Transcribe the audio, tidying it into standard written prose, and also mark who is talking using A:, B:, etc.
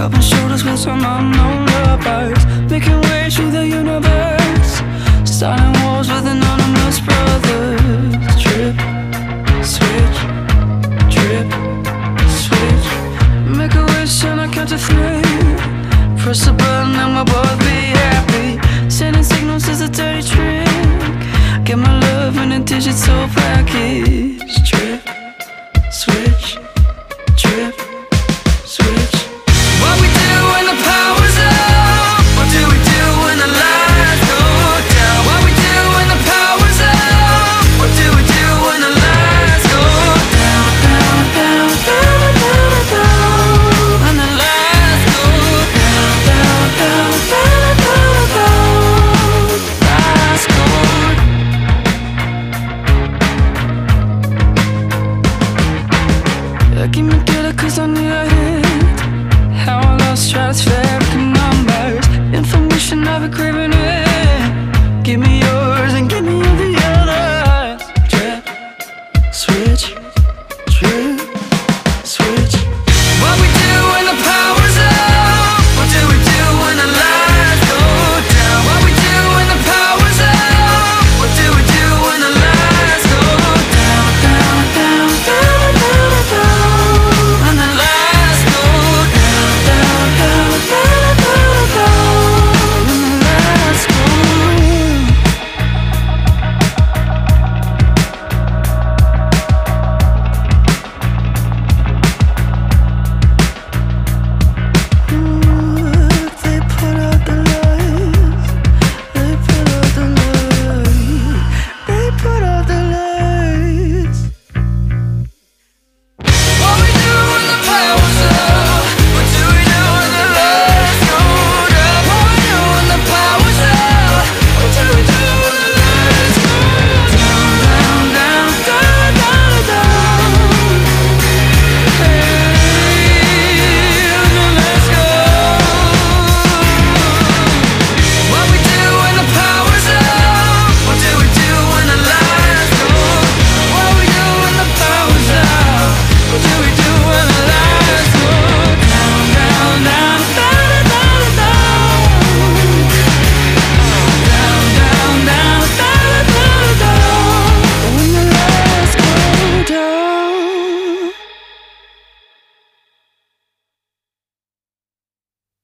A: rubbing shoulders with some unknown lovers, making way through the universe, starting wars with anonymous brothers. Trip, switch, trip, switch. Make a wish and I count to 3. Press a button and we'll both be happy. Sending signals is a dirty trick. Get my love in a digital package. Trip, switch, trip, switch. What we do when the power's up? What do we do when the lights go down? What we do when the power's up? What do we do when the lights go down, down, down, down, down, down? When the lights go down, down, down, down, down, down. Lights go down. Give me data 'cause I need a hit. How I lost stratospheric numbers. Information I've been craving